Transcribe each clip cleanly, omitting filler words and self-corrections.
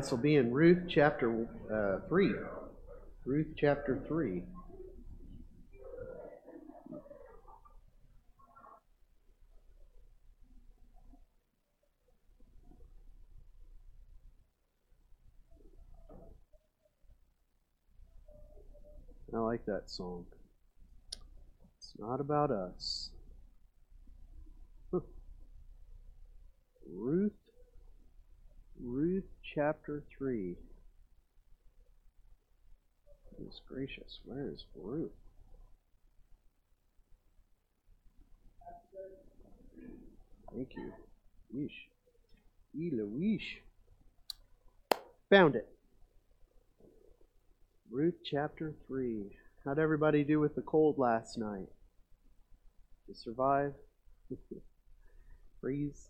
This will be in Ruth chapter 3. Ruth chapter 3. I like that song. It's not about us. Ruth chapter 3. Goodness gracious, where is Ruth? Thank you. Yeesh. Eloish. Found it. Ruth chapter 3. How'd everybody do with the cold last night? Did you survive? Freeze?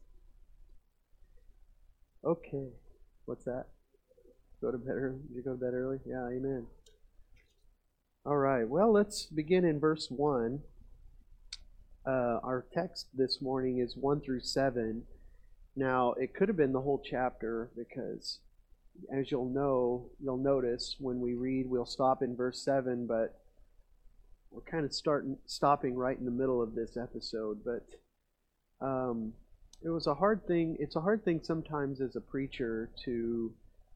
Okay. What's that? Go to bed early? Did you go to bed early? Yeah, amen. All right. Well, let's begin in verse 1. Our text this morning is 1 through 7. Now, it could have been the whole chapter because, as you'll notice when we read, we'll stop in verse 7, but we're kind of stopping right in the middle of this episode. But it was a hard thing. It's a hard thing sometimes as a preacher to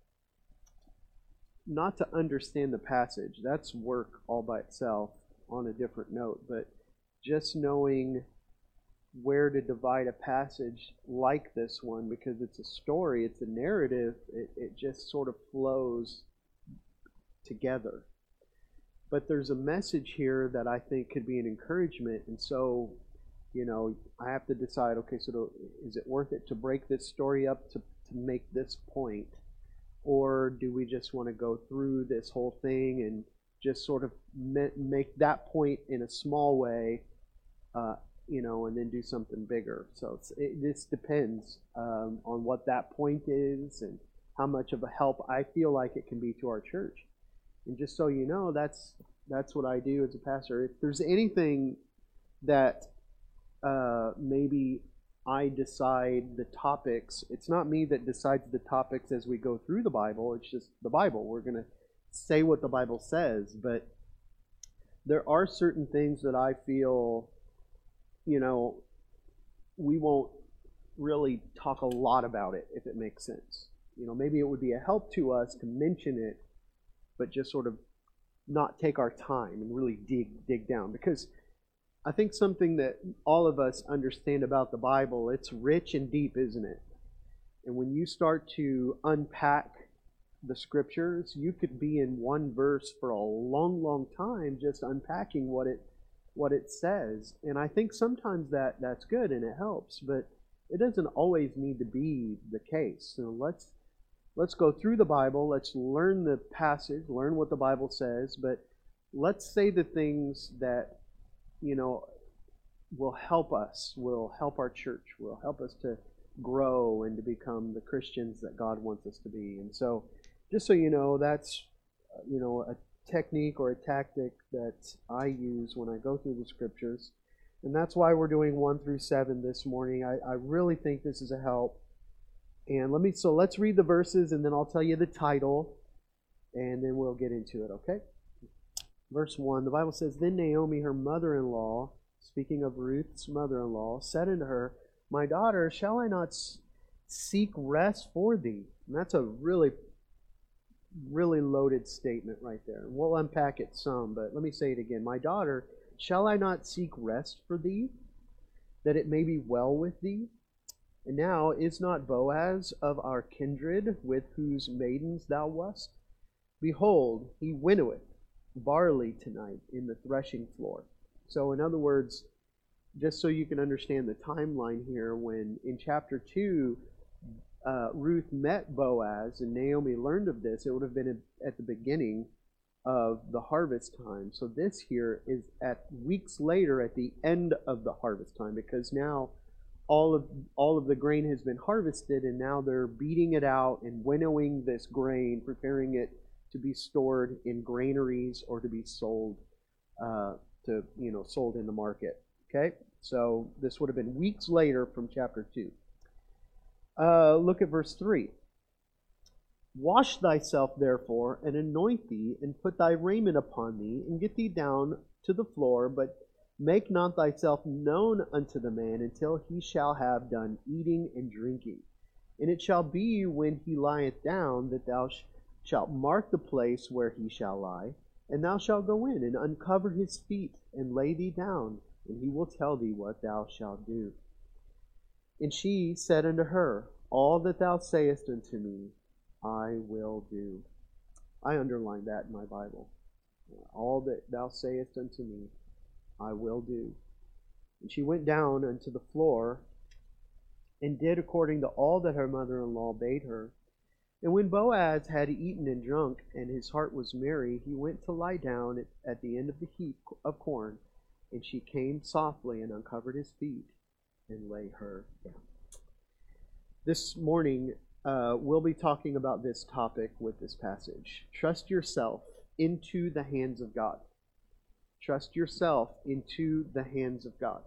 not to understand the passage. That's work all by itself on a different note. But just knowing where to divide a passage like this one, because it's a story, it's a narrative, it just sort of flows together. But there's a message here that I think could be an encouragement, and so, I have to decide, okay, so is it worth it to break this story up to make this point, or do we just want to go through this whole thing and just sort of make that point in a small way, and then do something bigger. So this depends on what that point is and how much of a help I feel like it can be to our church. And just so you know, that's what I do as a pastor. If there's anything that maybe I decide the topics, it's not me that decides the topics as we go through the Bible. It's just the Bible. We're going to say what the Bible says, but there are certain things that I feel we won't really talk a lot about it, if it makes sense. Maybe it would be a help to us to mention it, but just sort of not take our time and really dig down. Because I think something that all of us understand about the Bible, it's rich and deep, isn't it? And when you start to unpack the scriptures, you could be in one verse for a long time just unpacking what it says. And I think sometimes that's good and it helps, but it doesn't always need to be the case. So let's go through the Bible, let's learn the passage, learn what the Bible says, but let's say the things that will help us, will help our church, will help us to grow and to become the Christians that God wants us to be. And so just so you know, that's a technique or a tactic that I use when I go through the scriptures. And that's why we're doing 1 through 7 this morning. I really think this is a help. And let's read the verses and then I'll tell you the title and then we'll get into it, okay? Verse 1, the Bible says, Then Naomi, her mother-in-law, speaking of Ruth's mother-in-law, said unto her, My daughter, shall I not seek rest for thee? And that's a really loaded statement right there. And we'll unpack it some, but let me say it again. My daughter, shall I not seek rest for thee, that it may be well with thee? And now is not Boaz of our kindred, with whose maidens thou wast? Behold, he winnoweth barley tonight in the threshing floor. So in other words, just so you can understand the timeline here, when in chapter 2, Ruth met Boaz and Naomi learned of this, it would have been at the beginning of the harvest time. So this here is at weeks later at the end of the harvest time, because now all of the grain has been harvested and now they're beating it out and winnowing this grain, preparing it to be stored in granaries or to be sold sold in the market. Okay? So this would have been weeks later from chapter 2. Look at verse 3. Wash thyself therefore, and anoint thee, and put thy raiment upon thee, and get thee down to the floor, but make not thyself known unto the man until he shall have done eating and drinking. And it shall be when he lieth down that thou shalt mark the place where he shall lie, and thou shalt go in and uncover his feet, and lay thee down, and he will tell thee what thou shalt do. And she said unto her, All that thou sayest unto me, I will do. I underlined that in my Bible. All that thou sayest unto me, I will do. And she went down unto the floor, and did according to all that her mother-in-law bade her. And when Boaz had eaten and drunk, and his heart was merry, he went to lie down at the end of the heap of corn. And she came softly and uncovered his feet, and lay her down. This morning, we'll be talking about this topic with this passage. Trust yourself into the hands of God. Trust yourself into the hands of God.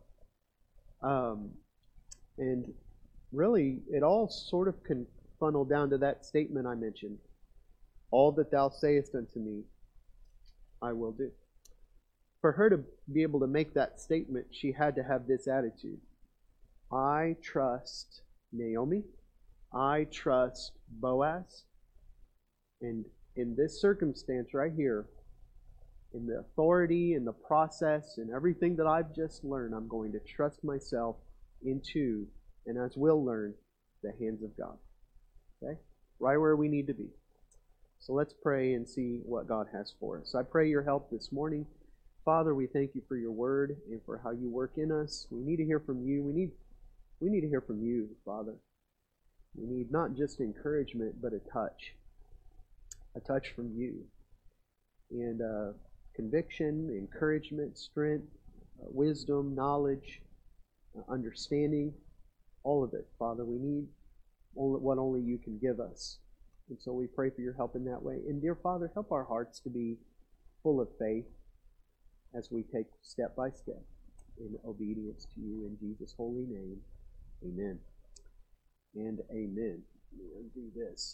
And really, it all sort of can funnel down to that statement I mentioned. All that thou sayest unto me, I will do. For her to be able to make that statement, she had to have this attitude. I trust Naomi. I trust Boaz. And in this circumstance right here, in the authority and the process and everything that I've just learned, I'm going to trust myself into, and as we'll learn, the hands of God. Okay? Right where we need to be. So let's pray and see what God has for us. I pray your help this morning. Father, we thank you for your word and for how you work in us. We need to hear from you. We need to hear from you, Father. We need not just encouragement, but a touch from you. And conviction, encouragement, strength, wisdom, knowledge, understanding, all of it, Father. We need what only you can give us. And so we pray for your help in that way. And dear Father, help our hearts to be full of faith as we take step by step in obedience to you in Jesus' holy name. Amen. And amen. Let me do this.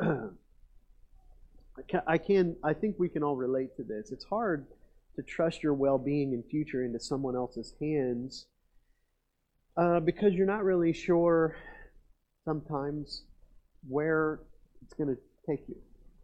I think we can all relate to this. It's hard to trust your well-being and future into someone else's hands because you're not really sure sometimes where it's going to take you.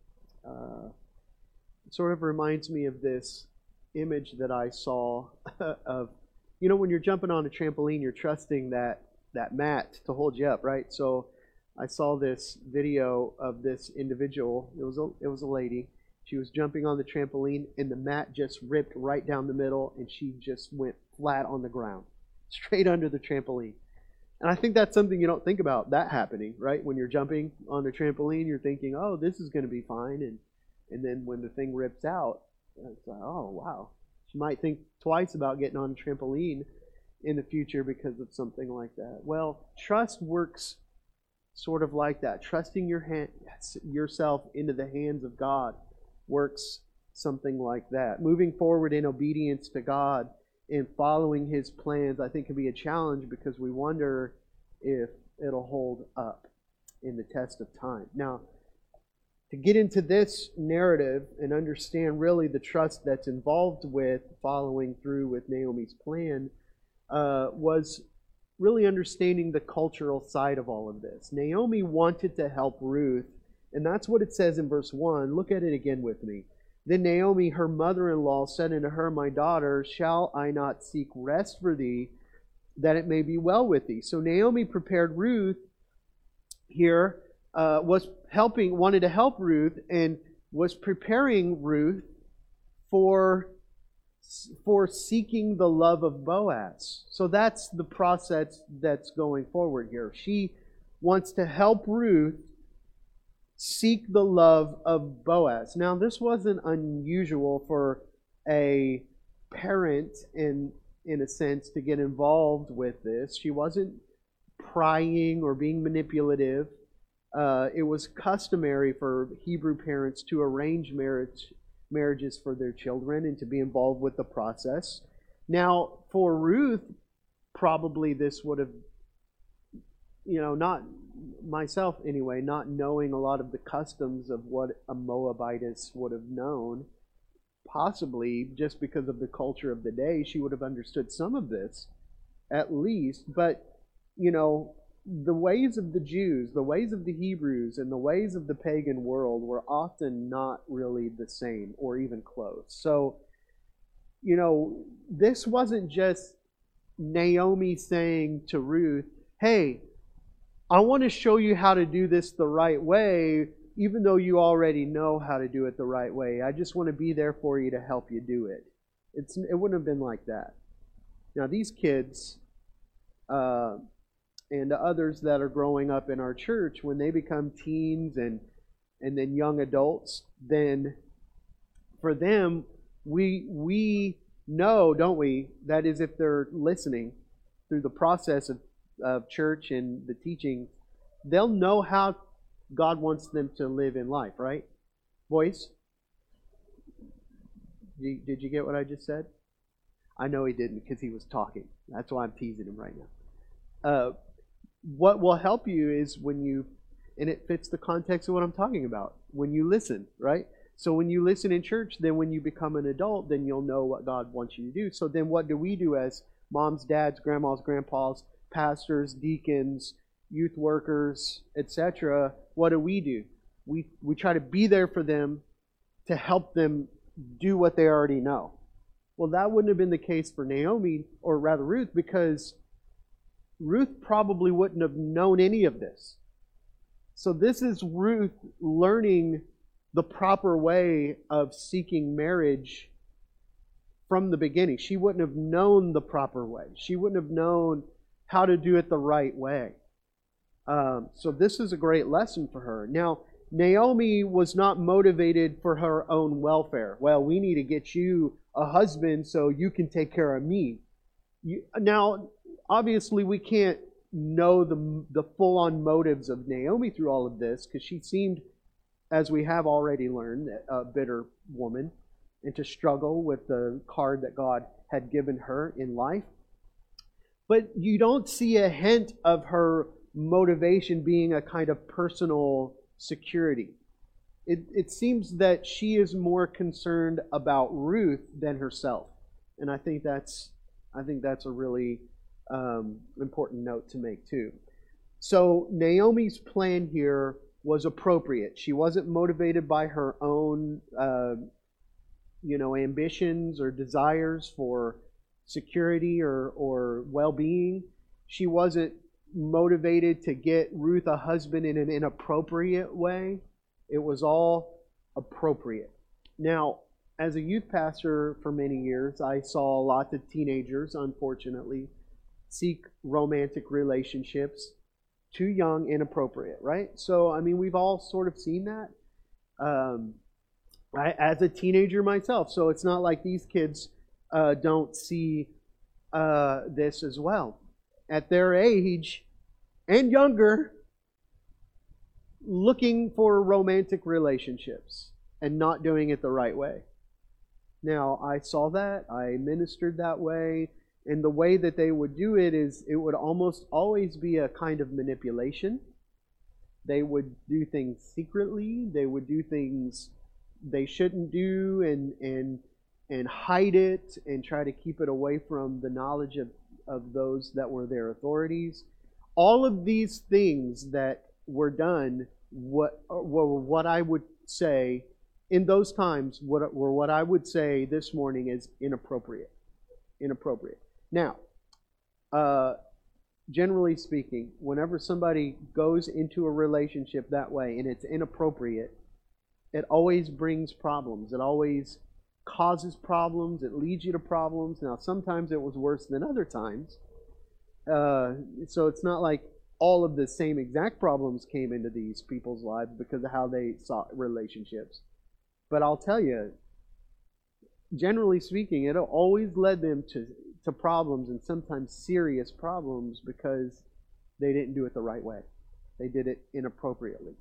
It sort of reminds me of this image that I saw of, when you're jumping on a trampoline, you're trusting that mat to hold you up, right? So I saw this video of this individual. It was a lady. She was jumping on the trampoline, and the mat just ripped right down the middle, and she just went flat on the ground, straight under the trampoline. And I think that's something you don't think about that happening, right? When you're jumping on the trampoline, you're thinking, oh, this is going to be fine. And then when the thing rips out, it's like, oh, wow. You might think twice about getting on a trampoline in the future because of something like that. Well, trust works sort of like that. Trusting yourself into the hands of God works something like that. Moving forward in obedience to God and following His plans, I think, can be a challenge because we wonder if it'll hold up in the test of time. Now, to get into this narrative and understand really the trust that's involved with following through with Naomi's plan was really understanding the cultural side of all of this. Naomi wanted to help Ruth, and that's what it says in verse 1. Look at it again with me. Then Naomi, her mother-in-law, said unto her, My daughter, shall I not seek rest for thee, that it may be well with thee? So Naomi prepared Ruth here, wanted to help Ruth, and was preparing Ruth for seeking the love of Boaz. So that's the process that's going forward here. She wants to help Ruth seek the love of Boaz. Now, this wasn't unusual for a parent, in a sense, to get involved with this. She wasn't prying or being manipulative. It was customary for Hebrew parents to arrange marriages for their children and to be involved with the process. Now, for Ruth, probably this would have, not myself anyway, not knowing a lot of the customs of what a Moabitess would have known, possibly just because of the culture of the day, she would have understood some of this, at least. But, the ways of the Jews, the ways of the Hebrews, and the ways of the pagan world were often not really the same or even close. So, this wasn't just Naomi saying to Ruth, hey, I want to show you how to do this the right way, even though you already know how to do it the right way. I just want to be there for you to help you do it. It wouldn't have been like that. Now, these kids and the others that are growing up in our church, when they become teens and then young adults, then for them, we know, don't we, that is if they're listening through the process of church and the teaching, they'll know how God wants them to live in life, right? Boys? Did you get what I just said? I know he didn't because he was talking. That's why I'm teasing him right now. What will help you is when you, and it fits the context of what I'm talking about, when you listen, right? So when you listen in church, then when you become an adult, then you'll know what God wants you to do. So then what do we do as moms, dads, grandmas, grandpas, pastors, deacons, youth workers, etc.? What do? We try to be there for them to help them do what they already know. Well, that wouldn't have been the case for Naomi, or rather Ruth, because Ruth probably wouldn't have known any of this. So this is Ruth learning the proper way of seeking marriage from the beginning. She wouldn't have known the proper way. She wouldn't have known how to do it the right way. So this is a great lesson for her. Now, Naomi was not motivated for her own welfare. Well, we need to get you a husband so you can take care of me. Now, obviously, we can't know the full-on motives of Naomi through all of this, because she seemed, as we have already learned, a bitter woman, and to struggle with the card that God had given her in life. But you don't see a hint of her motivation being a kind of personal security. It seems that she is more concerned about Ruth than herself, and I think that's a really important note to make too. So Naomi's plan here was appropriate. She wasn't motivated by her own, ambitions or desires for security or well-being. She wasn't motivated to get Ruth a husband in an inappropriate way. It was all appropriate. Now, as a youth pastor for many years, I saw lots of teenagers, unfortunately, seek romantic relationships too young, inappropriate, right? So, we've all sort of seen that. As a teenager myself, so it's not like these kids don't see this as well. At their age and younger, looking for romantic relationships and not doing it the right way. Now, I saw that. I ministered that way. And the way that they would do it is it would almost always be a kind of manipulation. They would do things secretly. They would do things they shouldn't do and hide it and try to keep it away from the knowledge of those that were their authorities. All of these things that were done were what I would say in those times were what I would say this morning is inappropriate. Inappropriate. Now, generally speaking, whenever somebody goes into a relationship that way and it's inappropriate, it always brings problems. It always causes problems. It leads you to problems. Now, sometimes it was worse than other times. So it's not like all of the same exact problems came into these people's lives because of how they saw relationships. But I'll tell you, generally speaking, it always led them to problems, and sometimes serious problems, because they didn't do it the right way. They did it inappropriately.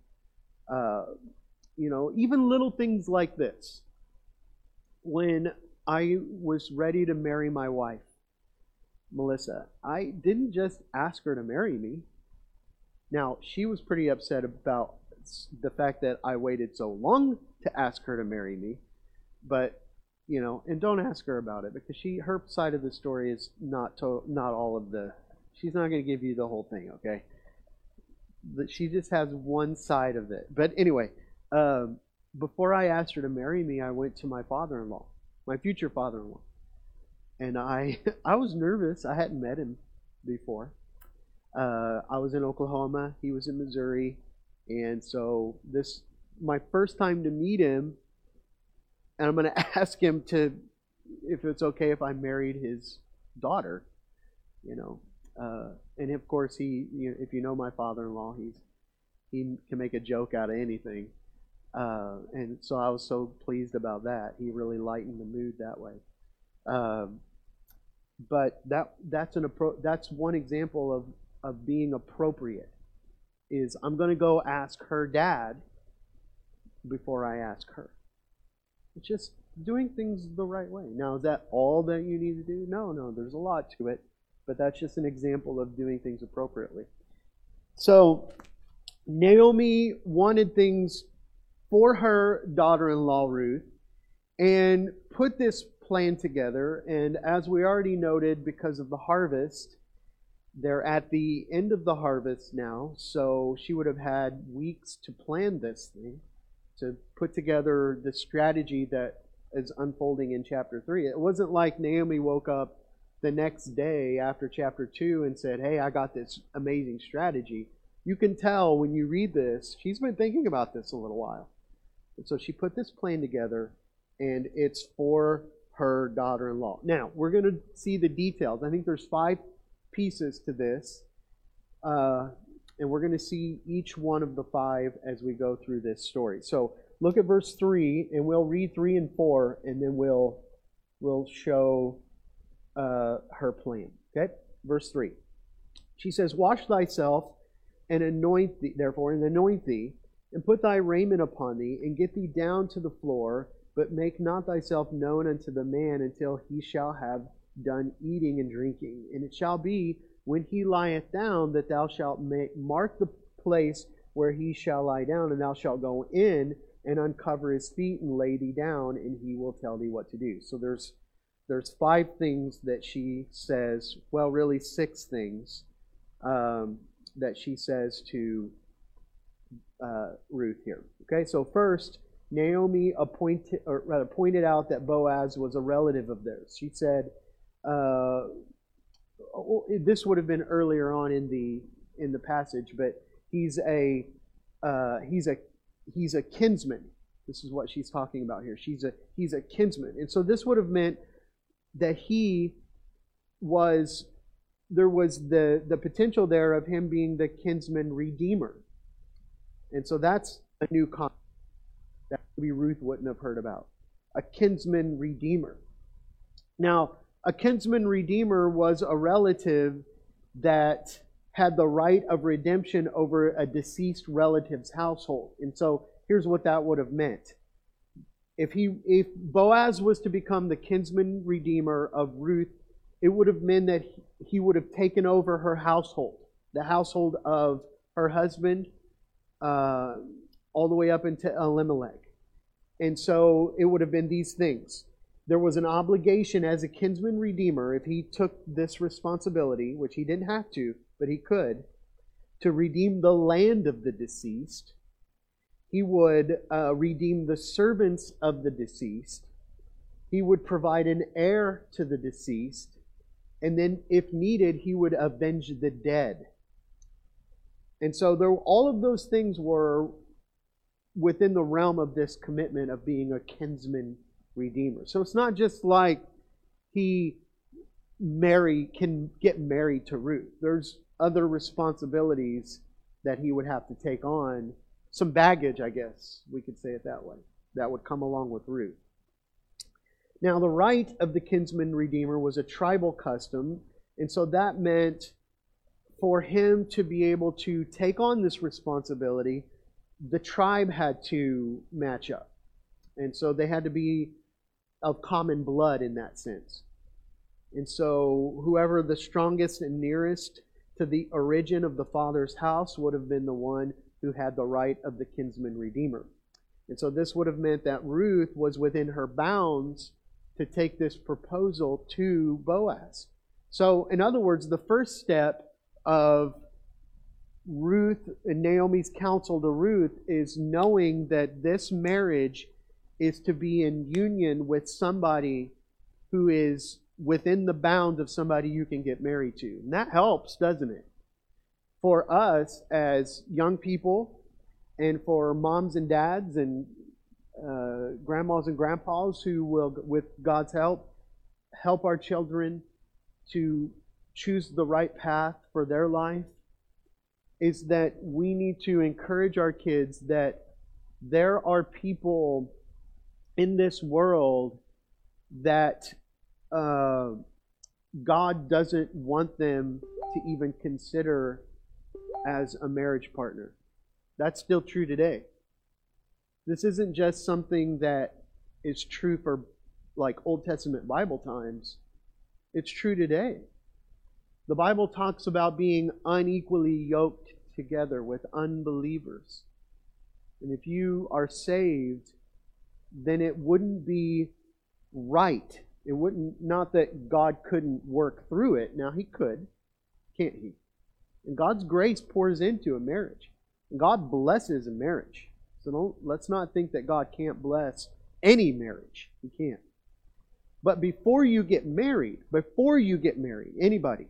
Even little things like this. When I was ready to marry my wife, Melissa, I didn't just ask her to marry me. Now, she was pretty upset about the fact that I waited so long to ask her to marry me, but and don't ask her about it because her side of the story is not all of the. She's not going to give you the whole thing, okay? She just has one side of it. But anyway, before I asked her to marry me, I went to my father-in-law, my future father-in-law, and I was nervous. I hadn't met him before. I was in Oklahoma. He was in Missouri. And so my first time to meet him, and I'm going to ask him if it's okay if I married his daughter, and of course if you know my father-in-law, he can make a joke out of anything, and so I was so pleased about that. He really lightened the mood that way. But that's one example of being appropriate. Is I'm going to go ask her dad before I ask her. It's just doing things the right way. Now, is that all that you need to do? No, there's a lot to it, but that's just an example of doing things appropriately. So, Naomi wanted things for her daughter-in-law Ruth and put this plan together, and as we already noted, because of the harvest, they're at the end of the harvest now, so she would have had weeks to plan this thing, to put together the strategy that is unfolding in chapter 3. It wasn't like Naomi woke up the next day after chapter 2 and said, hey, I got this amazing strategy. You can tell when you read this, she's been thinking about this a little while. And so she put this plan together, and it's for her daughter-in-law. Now, we're going to see the details. I think there's 5 pieces to this, and we're going to see each one of the 5 as we go through this story. So look at verse 3, and we'll read 3 and 4, and then we'll show her plan. Okay? Verse 3. She says, wash thyself, and anoint thee, therefore, and anoint thee, and put thy raiment upon thee, and get thee down to the floor, but make not thyself known unto the man until he shall have done eating and drinking. And it shall be, when he lieth down, that thou shalt mark the place where he shall lie down, and thou shalt go in and uncover his feet and lay thee down, and he will tell thee what to do. So there's 5 things that she says, well, really 6 things that she says to Ruth here. Okay, so first, Naomi pointed out that Boaz was a relative of theirs. She said, this would have been earlier on in the passage, but he's a kinsman. This is what she's talking about here. He's a kinsman, and so this would have meant that there was the potential there of him being the kinsman redeemer, and so that's a new concept that maybe Ruth wouldn't have heard about. A kinsman redeemer. Now, a kinsman redeemer was a relative that had the right of redemption over a deceased relative's household. And so here's what that would have meant. If Boaz was to become the kinsman redeemer of Ruth, it would have meant that he would have taken over her household, the household of her husband, all the way up into Elimelech. And so it would have been these things. There was an obligation as a kinsman redeemer, if he took this responsibility, which he didn't have to, but he could, to redeem the land of the deceased. He would redeem the servants of the deceased. He would provide an heir to the deceased. And then, if needed, he would avenge the dead. And so all of those things were within the realm of this commitment of being a kinsman redeemer. So it's not just like he can get married to Ruth. There's other responsibilities that he would have to take on. Some baggage, I guess we could say it that way, that would come along with Ruth. Now, the right of the kinsman redeemer was a tribal custom, and so that meant for him to be able to take on this responsibility, the tribe had to match up. And so they had to be of common blood in that sense. And so whoever the strongest and nearest to the origin of the father's house would have been the one who had the right of the kinsman redeemer. And so this would have meant that Ruth was within her bounds to take this proposal to Boaz. So, in other words, the first step of Ruth and Naomi's counsel to Ruth is knowing that this marriage is to be in union with somebody who is within the bounds of somebody you can get married to. And that helps, doesn't it? For us as young people, and for moms and dads and grandmas and grandpas who will, with God's help our children to choose the right path for their life, is that we need to encourage our kids that there are people in this world that God doesn't want them to even consider as a marriage partner. That's still true today. This isn't just something that is true for like Old Testament Bible times. It's true today. The Bible talks about being unequally yoked together with unbelievers. And if you are saved, then it wouldn't be right. It wouldn't, not that God couldn't work through it. Now He could, can't He? And God's grace pours into a marriage. And God blesses a marriage. So let's not think that God can't bless any marriage. He can't. But before you get married, anybody,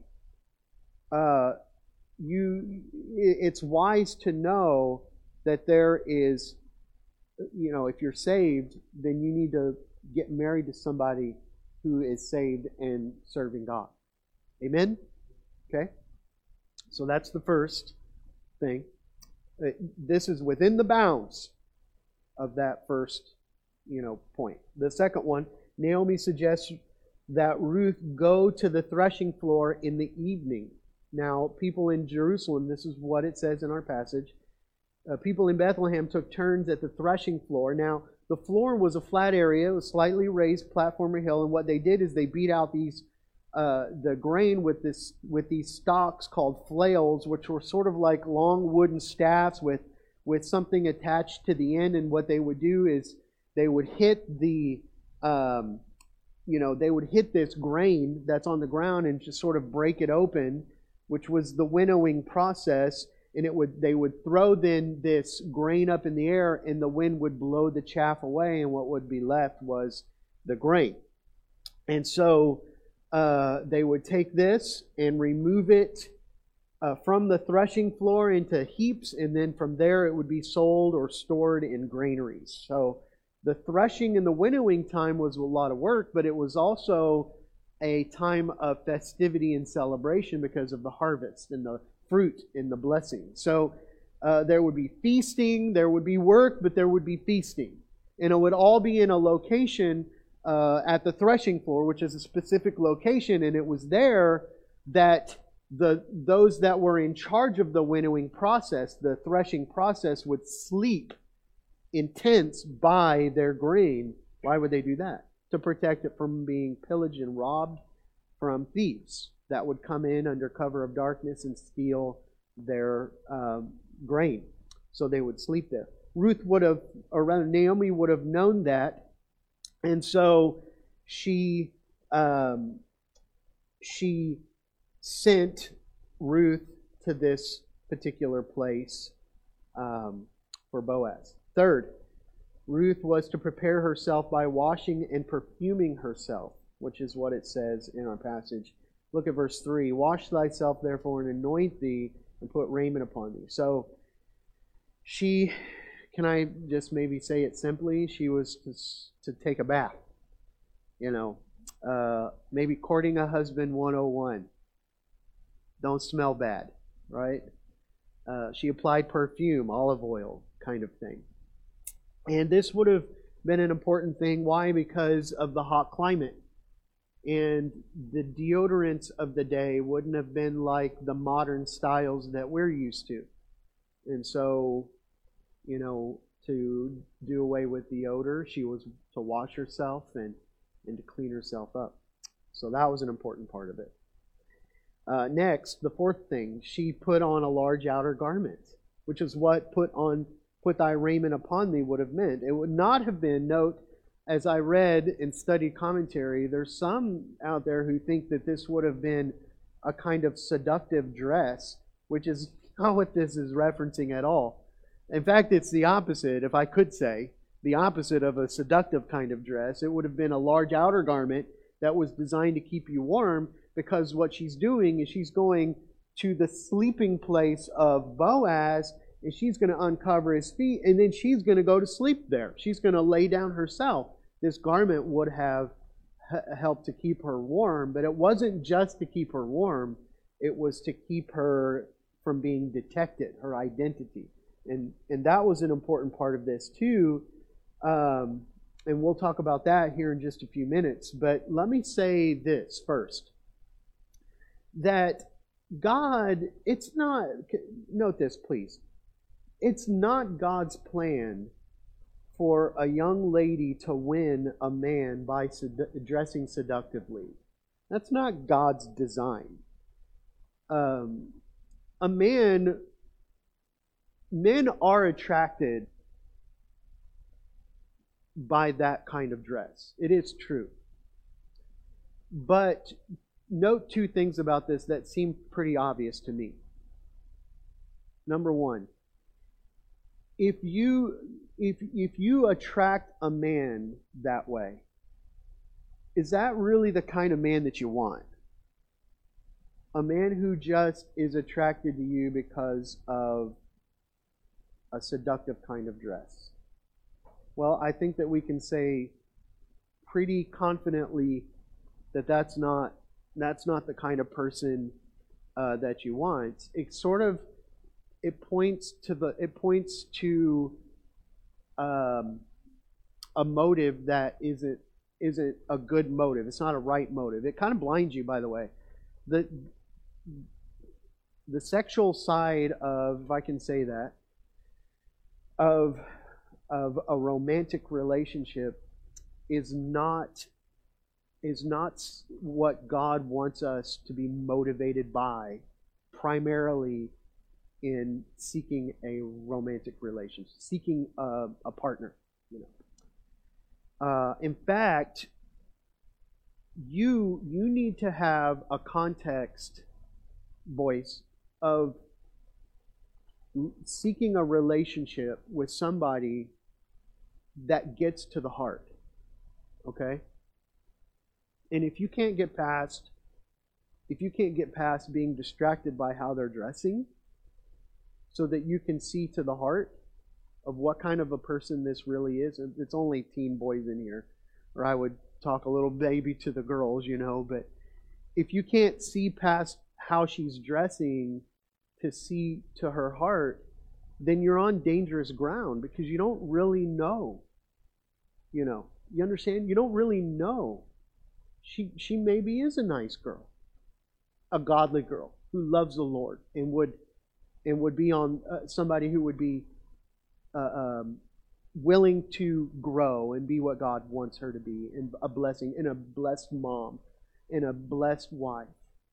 it's wise to know that there is, if you're saved, then you need to get married to somebody who is saved and serving God. Amen? Okay? So that's the first thing. This is within the bounds of that first, point. The second one, Naomi suggests that Ruth go to the threshing floor in the evening. Now, people in Jerusalem, this is what it says in our passage, people in Bethlehem took turns at the threshing floor. Now, the floor was a flat area, it was slightly raised platform or hill, and what they did is they beat out these the grain with these stalks called flails, which were sort of like long wooden staffs with something attached to the end. And what they would do is they would hit they would hit this grain that's on the ground and just sort of break it open, which was the winnowing process. And they would throw then this grain up in the air, and the wind would blow the chaff away, and what would be left was the grain. And so they would take this and remove it from the threshing floor into heaps, and then from there it would be sold or stored in granaries. So the threshing and the winnowing time was a lot of work, but it was also a time of festivity and celebration because of the harvest and the fruit and the blessing. So there would be feasting, there would be work, but there would be feasting. And it would all be in a location at the threshing floor, which is a specific location, and it was there that those that were in charge of the winnowing process, the threshing process, would sleep in tents by their grain. Why would they do that? To protect it from being pillaged and robbed from thieves that would come in under cover of darkness and steal their grain. So they would sleep there. Naomi would have known that, and so she sent Ruth to this particular place for Boaz. Third, Ruth was to prepare herself by washing and perfuming herself, which is what it says in our passage. Look at verse 3. Wash thyself therefore and anoint thee and put raiment upon thee. So can I just maybe say it simply? She was to take a bath. Maybe courting a husband 101. Don't smell bad, right? She applied perfume, olive oil kind of thing. And this would have been an important thing. Why? Because of the hot climate. And the deodorants of the day wouldn't have been like the modern styles that we're used to. And so, to do away with the odor, she was to wash herself and to clean herself up. So that was an important part of it. Next, the fourth thing, she put on a large outer garment, which is what put thy raiment upon thee would have meant. It would not have been, note, as I read and studied commentary, there's some out there who think that this would have been a kind of seductive dress, which is not what this is referencing at all. In fact, it's the opposite, if I could say, the opposite of a seductive kind of dress. It would have been a large outer garment that was designed to keep you warm, because what she's doing is she's going to the sleeping place of Boaz, and she's going to uncover his feet, and then she's going to go to sleep there. She's going to lay down herself. This garment would have helped to keep her warm, but it wasn't just to keep her warm. It was to keep her from being detected, her identity. And that was an important part of this too. And we'll talk about that here in just a few minutes. But let me say this first. That God, it's not, note this please, it's not God's plan for a young lady to win a man by dressing seductively. That's not God's design. Men are attracted by that kind of dress. It is true. But note two things about this that seem pretty obvious to me. Number one, if you attract a man that way, is that really the kind of man that you want? A man who just is attracted to you because of a seductive kind of dress? Well, I think that we can say pretty confidently that that's not the kind of person that you want. It points to a motive that isn't a good motive. It's not a right motive. It kind of blinds you, by the way. The sexual side of, if I can say that, of a romantic relationship is not what God wants us to be motivated by, primarily in seeking a romantic relationship, seeking a partner. In fact, you need to have a context, boys, of seeking a relationship with somebody that gets to the heart. Okay? And if you can't get past being distracted by how they're dressing, so that you can see to the heart of what kind of a person this really is. It's only teen boys in here, or I would talk a little baby to the girls, but if you can't see past how she's dressing to see to her heart, then you're on dangerous ground, because you don't really know. You understand? You don't really know. She maybe is a nice girl, a godly girl who loves the Lord and would be on somebody who would be willing to grow and be what God wants her to be, and a blessing, and a blessed mom, and a blessed wife.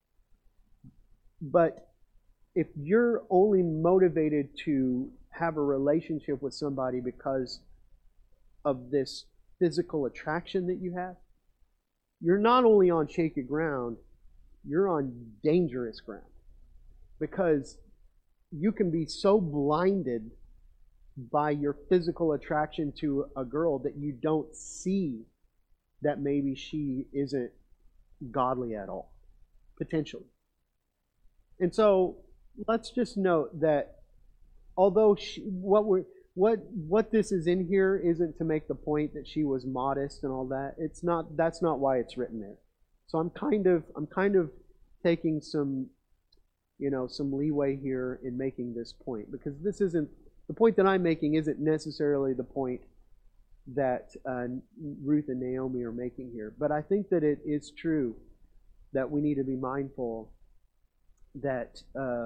But if you're only motivated to have a relationship with somebody because of this physical attraction that you have, you're not only on shaky ground, you're on dangerous ground. Because you can be so blinded by your physical attraction to a girl that you don't see that maybe she isn't godly at all, potentially. And so let's just note that although what this is in here isn't to make the point that she was modest and all that. That's not why it's written there. So I'm kind of taking some leeway here in making this point, because the point that I'm making isn't necessarily the point that Ruth and Naomi are making here. But I think that it is true that we need to be mindful that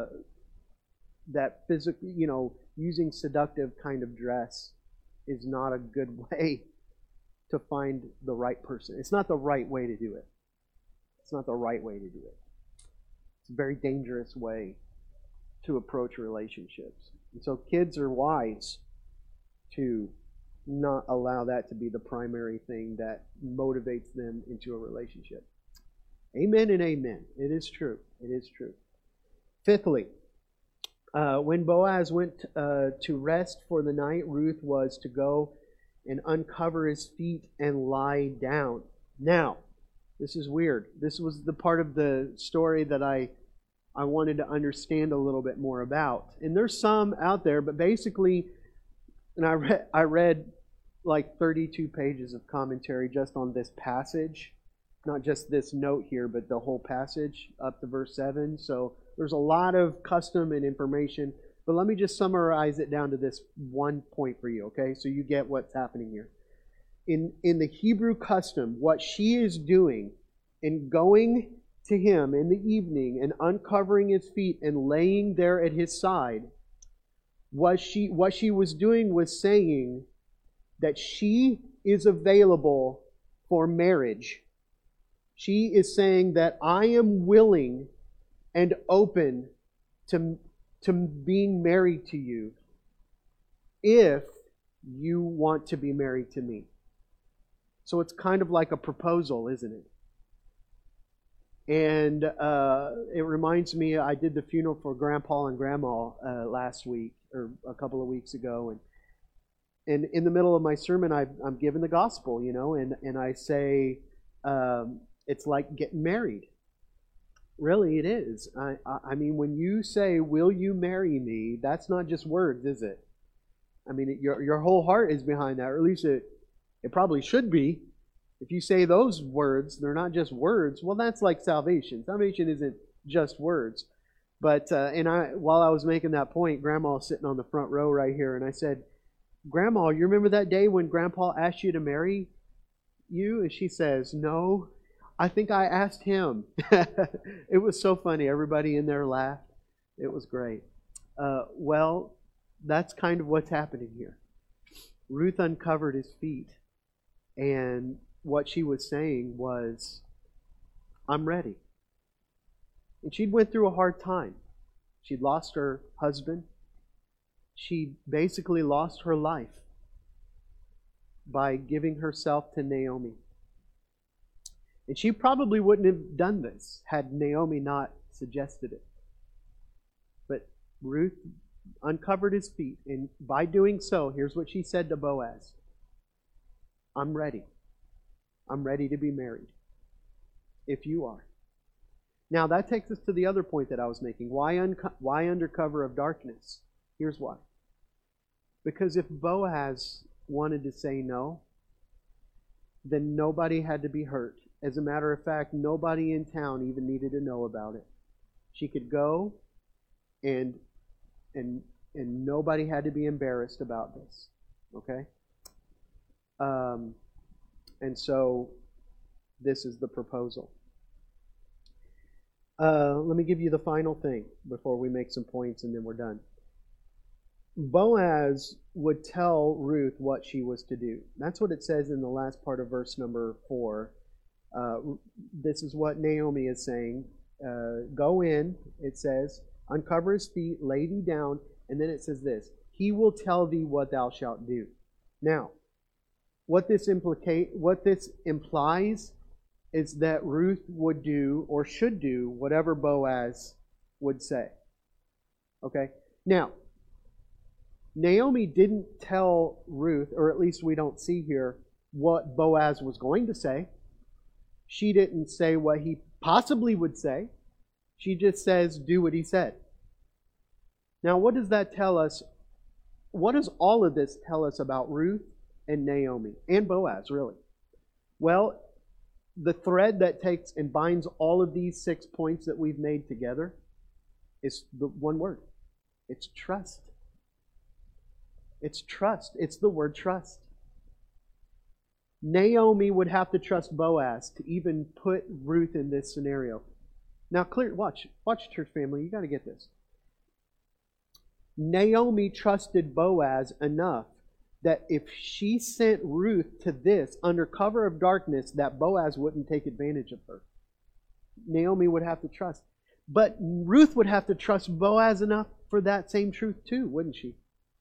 physical, using seductive kind of dress is not a good way to find the right person. It's not the right way to do it. It's not the right way to do it. It's a very dangerous way to approach relationships. And so kids are wise to not allow that to be the primary thing that motivates them into a relationship. Amen and amen. It is true. It is true. Fifthly, when Boaz went to rest for the night, Ruth was to go and uncover his feet and lie down. Now, this is weird. This was the part of the story that I wanted to understand a little bit more about. And there's some out there, but basically, and I read like 32 pages of commentary just on this passage. Not just this note here, but the whole passage up to verse 7. So there's a lot of custom and information. But let me just summarize it down to this one point for you, okay? So you get what's happening here. In the Hebrew custom, what she is doing in going to him in the evening and uncovering his feet and laying there at his side, what she was doing was saying that she is available for marriage. She is saying that I am willing and open to being married to you if you want to be married to me. So it's kind of like a proposal, isn't it? And it reminds me, I did the funeral for Grandpa and Grandma last week, or a couple of weeks ago, and in the middle of my sermon, I'm giving the gospel, and I say, it's like getting married. Really, it is. I mean, when you say, will you marry me, that's not just words, is it? I mean, your whole heart is behind that, or at least it probably should be. If you say those words, they're not just words, well, that's like salvation. Salvation isn't just words. But, while I was making that point, Grandma was sitting on the front row right here, and I said, Grandma, you remember that day when Grandpa asked you to marry you? And she says, no, I think I asked him. It was so funny. Everybody in there laughed. It was great. Well, that's kind of what's happening here. Ruth uncovered his feet, and what she was saying was, I'm ready. And she'd went through a hard time. She'd lost her husband. She basically lost her life by giving herself to Naomi. And she probably wouldn't have done this had Naomi not suggested it. But Ruth uncovered his feet, and by doing so, here's what she said to Boaz. I'm ready. I'm ready to be married, if you are. Now that takes us to the other point that I was making. Why under cover of darkness? Here's why. Because if Boaz wanted to say no, then nobody had to be hurt. As a matter of fact, nobody in town even needed to know about it. She could go and nobody had to be embarrassed about this. Okay? And so this is the proposal. Let me give you the final thing before we make some points and then we're done. Boaz would tell Ruth what she was to do. That's what it says in the last part of verse number 4. This is what Naomi is saying. Go in, it says, uncover his feet, lay thee down, and then it says this, he will tell thee what thou shalt do. Now, what this implies is that Ruth would do or should do whatever Boaz would say. Okay? Now, Naomi didn't tell Ruth, or at least we don't see here, what Boaz was going to say. She didn't say what he possibly would say. She just says, do what he said. Now, what does that tell us? What does all of this tell us about Ruth and Naomi and Boaz, really? Well, the thread that takes and binds all of these 6 points that we've made together is the one word. It's trust. It's trust. It's the word trust. Naomi would have to trust Boaz to even put Ruth in this scenario. Now, watch, church family, you got to get this. Naomi trusted Boaz enough that if she sent Ruth to this under cover of darkness, that Boaz wouldn't take advantage of her. Naomi would have to trust. But Ruth would have to trust Boaz enough for that same truth too, wouldn't she?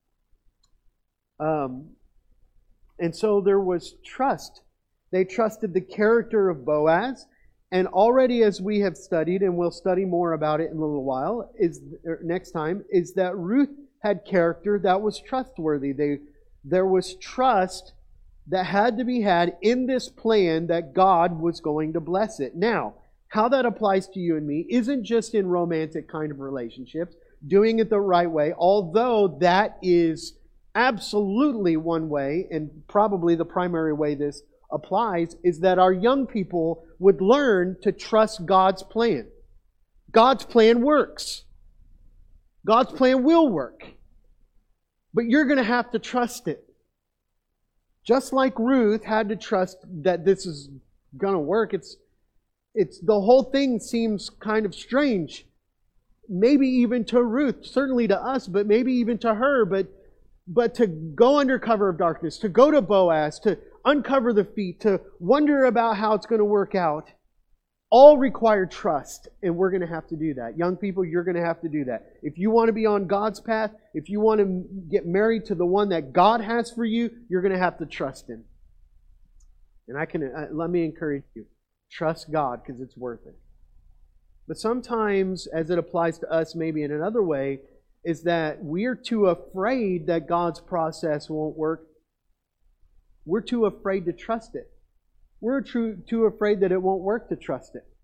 And so there was trust. They trusted the character of Boaz. And already as we have studied, and we'll study more about it in a little while, next time, is that Ruth had character that was trustworthy. There was trust that had to be had in this plan that God was going to bless it. Now, how that applies to you and me isn't just in romantic kind of relationships, doing it the right way, although that is absolutely one way, and probably the primary way this applies, is that our young people would learn to trust God's plan. God's plan works. God's plan will work. But you're going to have to trust it. Just like Ruth had to trust that this is going to work, it's the whole thing seems kind of strange. Maybe even to Ruth, certainly to us, but maybe even to her, but to go under cover of darkness, to go to Boaz, to uncover the feet, to wonder about how it's going to work out, all require trust, and we're going to have to do that. Young people, you're going to have to do that. If you want to be on God's path, if you want to get married to the one that God has for you, you're going to have to trust Him. And let me encourage you, trust God because it's worth it. But sometimes, as it applies to us maybe in another way, is that we're too afraid that God's process won't work. We're too afraid to trust it. We're too afraid that it won't work to trust it.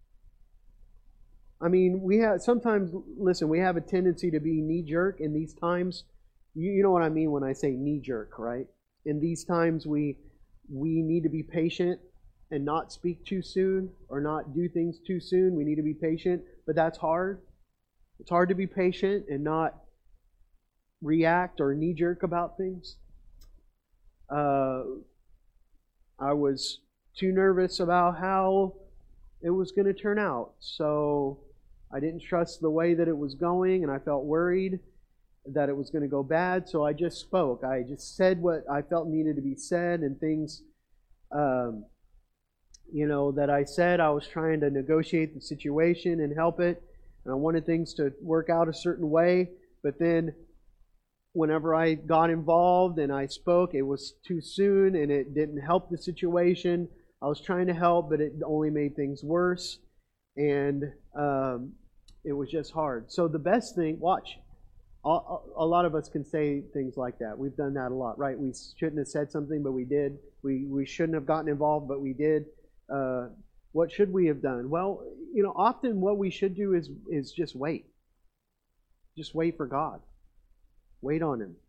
I mean, we have a tendency to be knee-jerk in these times. You know what I mean when I say knee-jerk, right? In these times, we need to be patient and not speak too soon or not do things too soon. We need to be patient, but that's hard. It's hard to be patient and not react or knee-jerk about things. I was too nervous about how it was going to turn out. So I didn't trust the way that it was going, and I felt worried that it was going to go bad. So I just spoke. I just said what I felt needed to be said, and things, that I said. I was trying to negotiate the situation and help it, and I wanted things to work out a certain way. But then whenever I got involved and I spoke, it was too soon and it didn't help the situation. I was trying to help, but it only made things worse. And it was just hard. So the best thing, watch, a lot of us can say things like that. We've done that a lot, right? We shouldn't have said something, but we did. We shouldn't have gotten involved, but we did. What should we have done? Well, often what we should do is just wait. Just wait for God. Wait on Him.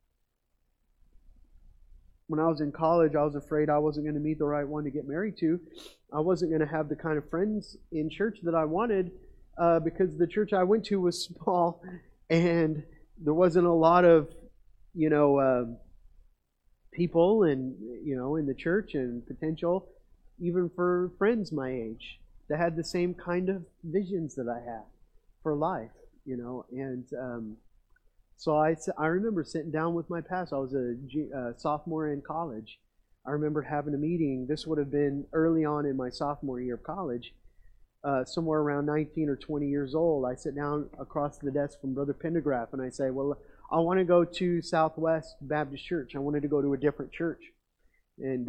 When I was in college, I was afraid I wasn't going to meet the right one to get married to. I wasn't going to have the kind of friends in church that I wanted because the church I went to was small and there wasn't a lot of, people and, in the church and potential, even for friends my age, that had the same kind of visions that I had for life, and so I remember sitting down with my pastor. I was a sophomore in college. I remember having a meeting. This would have been early on in my sophomore year of college, somewhere around 19 or 20 years old. I sit down across the desk from Brother Pendergraph, and I say, well, I want to go to Southwest Baptist Church. I wanted to go to a different church. And,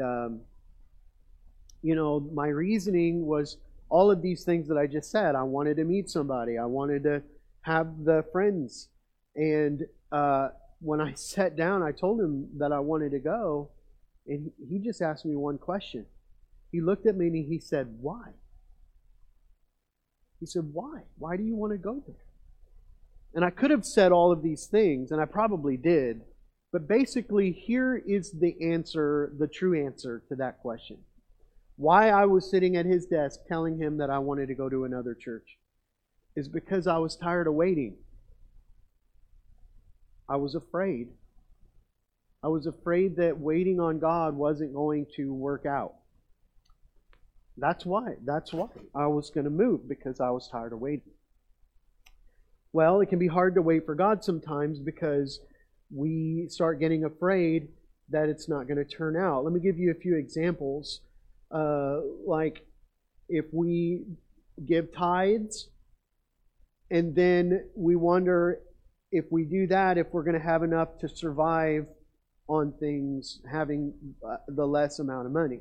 my reasoning was all of these things that I just said. I wanted to meet somebody. I wanted to have the friends. And when I sat down, I told him that I wanted to go, and he just asked me one question. He looked at me and he said, why? He said, why? Why do you want to go there? And I could have said all of these things, and I probably did, but basically here is the answer, the true answer to that question. Why I was sitting at his desk telling him that I wanted to go to another church is because I was tired of waiting. I was afraid. I was afraid that waiting on God wasn't going to work out. That's why I was going to move, because I was tired of waiting. Well, it can be hard to wait for God sometimes because we start getting afraid that it's not going to turn out. Let me give you a few examples. Like if we give tithes And then we wonder if we do that, if we're going to have enough to survive on things having the less amount of money.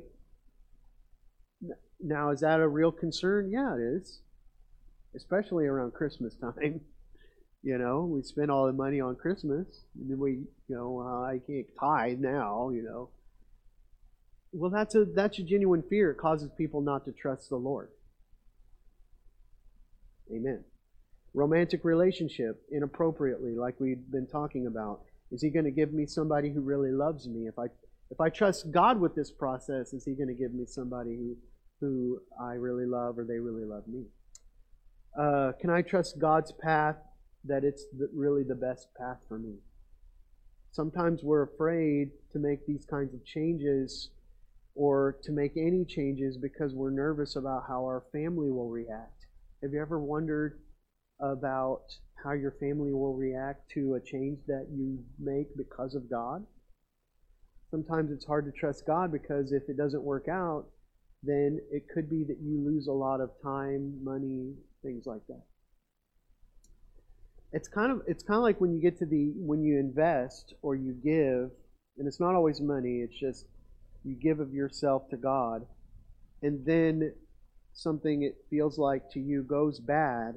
Now, is that a real concern? Yeah, it is. Especially around Christmas time. You know, we spend all the money on Christmas, and then I can't tithe now, Well, that's a genuine fear. It causes people not to trust the Lord. Amen. Romantic relationship, inappropriately, like we've been talking about. Is He going to give me somebody who really loves me? If I trust God with this process, is He going to give me somebody who I really love or they really love me? Can I trust God's path, that it's really the best path for me? Sometimes we're afraid to make these kinds of changes or to make any changes because we're nervous about how our family will react. Have you ever wondered about how your family will react to a change that you make because of God? Sometimes it's hard to trust God because if it doesn't work out, then it could be that you lose a lot of time, money, things like that. It's kind of like when you invest or you give, and it's not always money, it's just you give of yourself to God, and then something it feels like to you goes bad.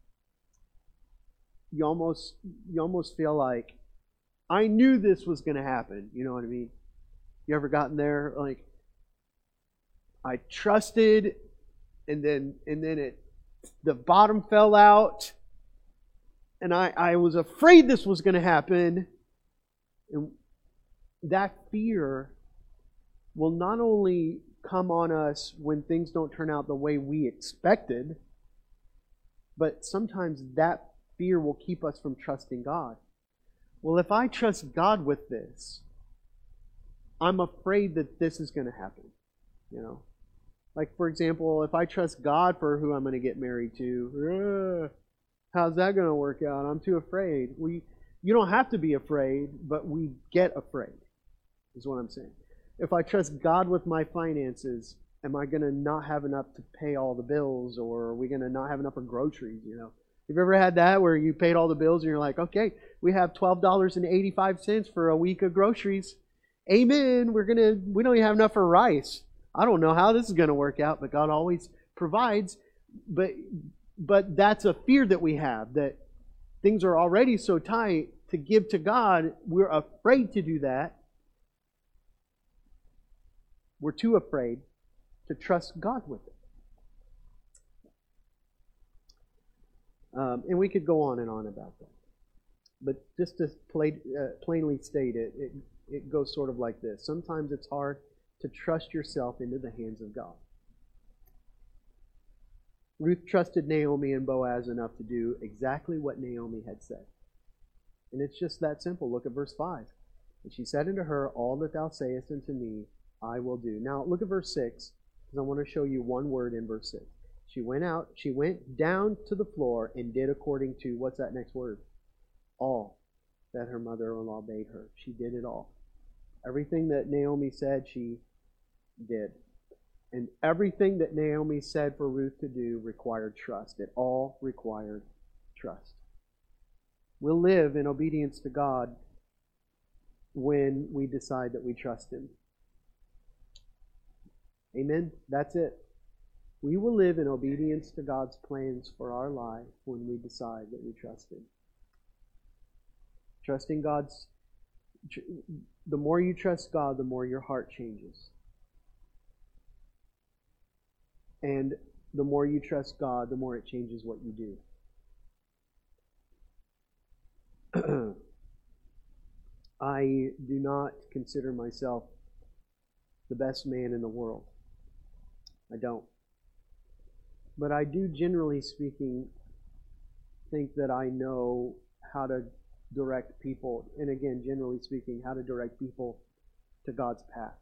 You almost feel like, I knew this was going to happen. You know what I mean? You ever gotten there? Like, I trusted, and then the bottom fell out, and I was afraid this was going to happen. And that fear will not only come on us when things don't turn out the way we expected, but sometimes that fear will keep us from trusting God. Well, if I trust God with this, I'm afraid that this is going to happen. Like, for example, if I trust God for who I'm going to get married to, how's that going to work out? I'm too afraid. You don't have to be afraid, but we get afraid, is what I'm saying. If I trust God with my finances, am I going to not have enough to pay all the bills, or are we going to not have enough for groceries? Have you ever had that where you paid all the bills and you're like, okay, we have $12.85 for a week of groceries. Amen. We don't even have enough for rice. I don't know how this is going to work out, but God always provides. But that's a fear that we have, that things are already so tight to give to God. We're afraid to do that. We're too afraid to trust God with it. And we could go on and on about that. But just to plainly state it, it goes sort of like this. Sometimes it's hard to trust yourself into the hands of God. Ruth trusted Naomi and Boaz enough to do exactly what Naomi had said. And it's just that simple. Look at verse 5. And she said unto her, all that thou sayest unto me, I will do. Now look at verse 6, because I want to show you one word in verse 6. She went down to the floor and did according to, what's that next word? All that her mother-in-law bade her. She did it all. Everything that Naomi said, she did. And everything that Naomi said for Ruth to do required trust. It all required trust. We'll live in obedience to God when we decide that we trust Him. Amen? That's it. We will live in obedience to God's plans for our life when we decide that we trust Him. Trusting God's... The more you trust God, the more your heart changes. And the more you trust God, the more it changes what you do. I do not consider myself the best man in the world. I don't. But I do, generally speaking, think that I know how to direct people, and again, generally speaking, how to direct people to God's path.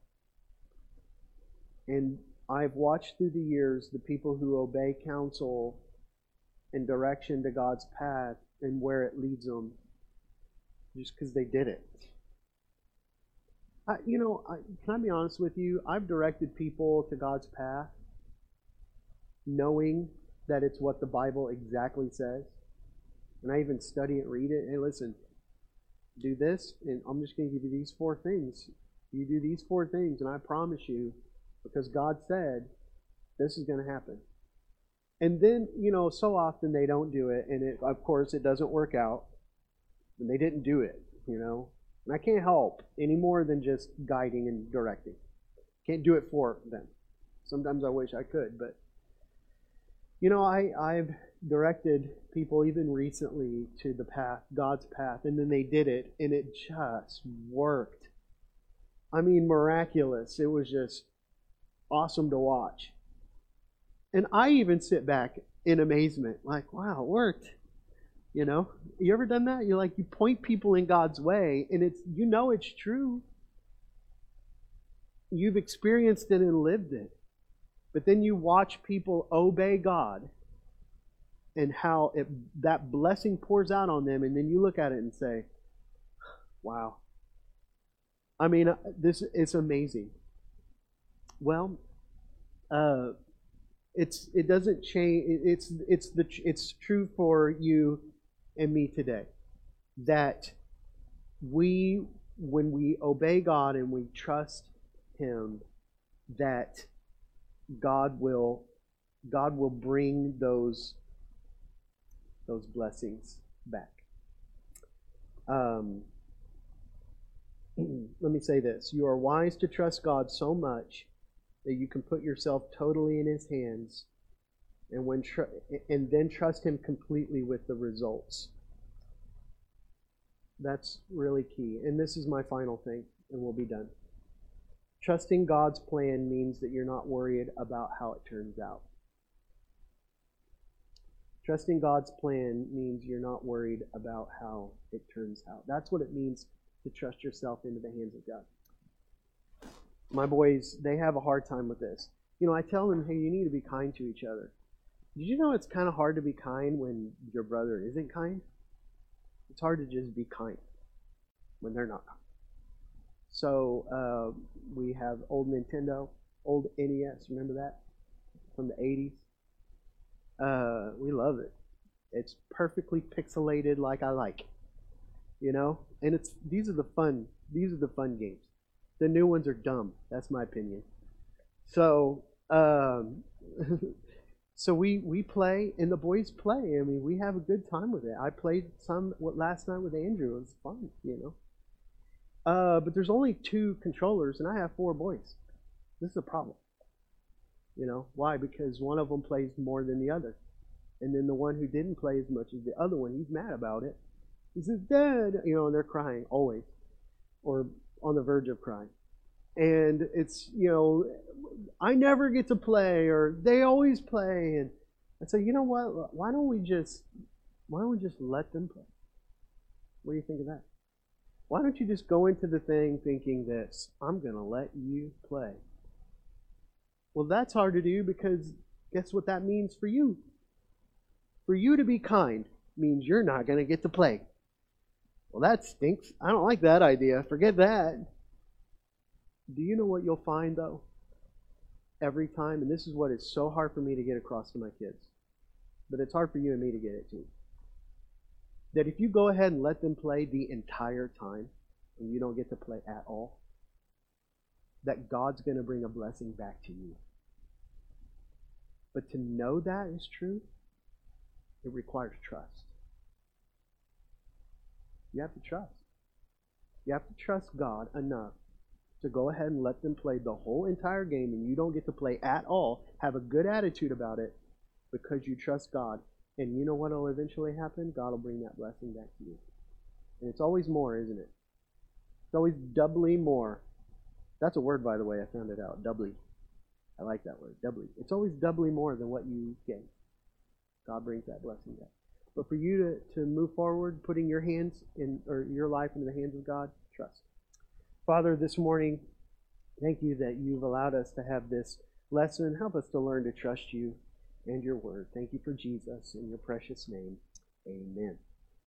And I've watched through the years the people who obey counsel and direction to God's path and where it leads them just because they did it. Can I be honest with you? I've directed people to God's path knowing that it's what the Bible exactly says. And I even study it, read it. Hey, listen, do this, and I'm just going to give you these 4 things. You do these 4 things, and I promise you, because God said, this is going to happen. And then, so often they don't do it, and of course it doesn't work out. And they didn't do it, And I can't help any more than just guiding and directing. Can't do it for them. Sometimes I wish I could, but I've directed people even recently to the path, God's path, and then they did it, and it just worked. I mean, miraculous. It was just awesome to watch. And I even sit back in amazement, like, wow, it worked. You ever done that? You point people in God's way, and it's true. You've experienced it and lived it. But then you watch people obey God and how that blessing pours out on them, and then you look at it and say, wow. I mean, it's amazing. Well, it doesn't change. It's true for you and me today that when we obey God and we trust Him, that God will bring those blessings back. Let me say this: you are wise to trust God so much that you can put yourself totally in His hands, and then trust Him completely with the results. That's really key. And this is my final thing, and we'll be done. Trusting God's plan means that you're not worried about how it turns out. Trusting God's plan means you're not worried about how it turns out. That's what it means to trust yourself into the hands of God. My boys, they have a hard time with this. I tell them, hey, you need to be kind to each other. Did you know it's kind of hard to be kind when your brother isn't kind? It's hard to just be kind when they're not kind. So we have old Nintendo, old NES. Remember that? From the 80s. We love it. It's perfectly pixelated like I like. And these are the fun games. The new ones are dumb. That's my opinion. So so we play, and the boys play. I mean, we have a good time with it. I played some last night with Andrew. It was fun, But there's only 2 controllers, and I have 4 boys. This is a problem. Why? Because one of them plays more than the other. And then the one who didn't play as much as the other one, he's mad about it. He says, Dad, and they're crying always, or on the verge of crying. And it's, I never get to play, or they always play. And I say, you know what? Why don't we just let them play? What do you think of that? Why don't you just go into the thing thinking this, I'm going to let you play? Well, that's hard to do, because guess what that means for you? For you to be kind means you're not going to get to play. Well, that stinks. I don't like that idea. Forget that. Do you know what you'll find, though? Every time, and this is what is so hard for me to get across to my kids, but it's hard for you and me to get it too, that if you go ahead and let them play the entire time, and you don't get to play at all, that God's going to bring a blessing back to you. But to know that is true, it requires trust. You have to trust. You have to trust God enough to go ahead and let them play the whole entire game, and you don't get to play at all. Have a good attitude about it because you trust God. And you know what will eventually happen? God will bring that blessing back to you. And it's always more, isn't it? It's always doubly more. That's a word, by the way. I found it out. Doubly. I like that word. Doubly. It's always doubly more than what you gave. God brings that blessing back. But for you to move forward, putting your hands or your life into the hands of God, trust. Father, this morning, thank you that you've allowed us to have this lesson. Help us to learn to trust you and your word. Thank you for Jesus in your precious name. Amen.